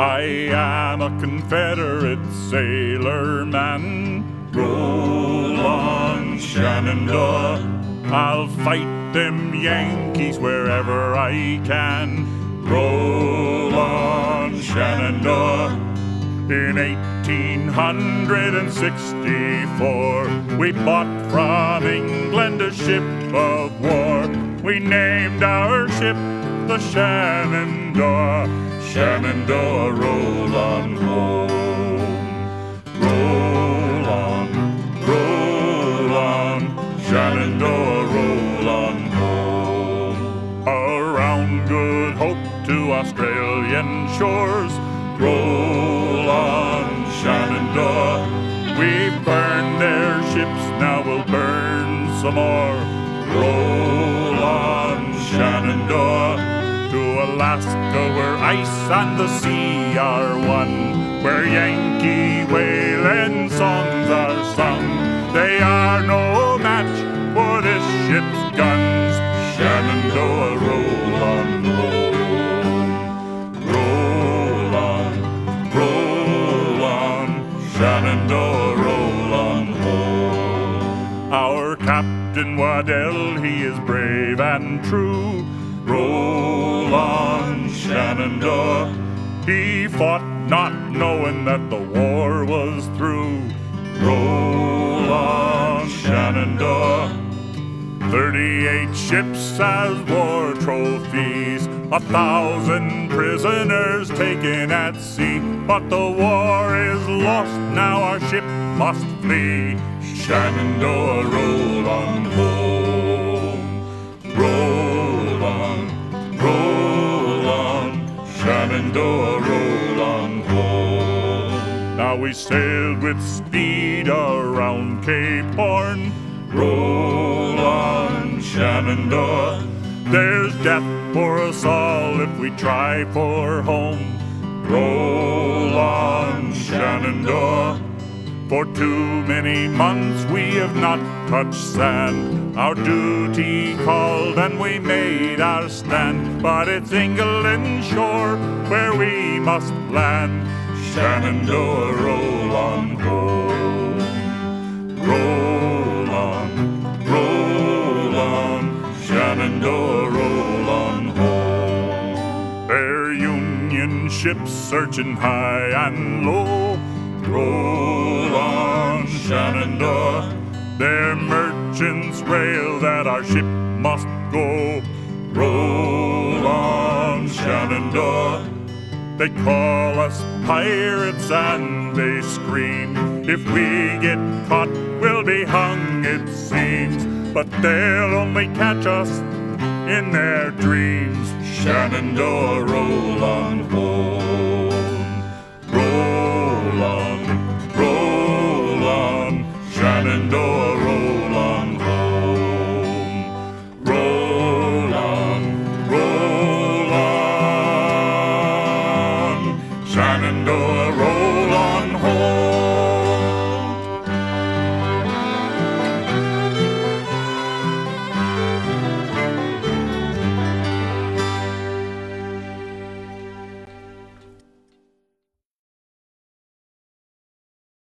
I am a Confederate sailor man. Roll on, Shenandoah. I'll fight them Yankees wherever I can. Roll on, Shenandoah. In 1864, we bought from England a ship of war. We named our ship the Shenandoah. Shenandoah, roll on home. Roll on, Shenandoah, roll on home. Around Good Hope to Australian shores, roll on, Shenandoah. We've burned their ships, now we'll burn some more. Roll on, Shenandoah. To Alaska where ice and the sea are one, where Yankee whaling songs are sung. They are no match for this ship's guns. Shenandoah, roll on home. Roll on, Shenandoah, roll on home. Our Captain Waddell, he is brave and true. Roll on, Shenandoah. He fought not knowing that the war was through. Roll on, Shenandoah. 38 ships as war trophies, 1,000 prisoners taken at sea. But the war is lost, now our ship must flee. Shenandoah, roll on home. Roll on, Shenandoah, roll on home. Now we sailed with speed around Cape Horn. Roll on, Shenandoah. There's death for us all if we try for home. Roll on, Shenandoah. For too many months we have not touched sand. Our duty called and we made our stand. But it's England's shore where we must land. Shenandoah, roll on home. Roll on, Shenandoah, roll on home. Their Union ships searching high and low. Roll on, Shenandoah. Their merchants rail that our ship must go. Roll on, Shenandoah. They call us pirates and they scream. If we get caught, we'll be hung, it seems. But they'll only catch us in their dreams. Shenandoah, roll on home. Roll on, Shenandoah.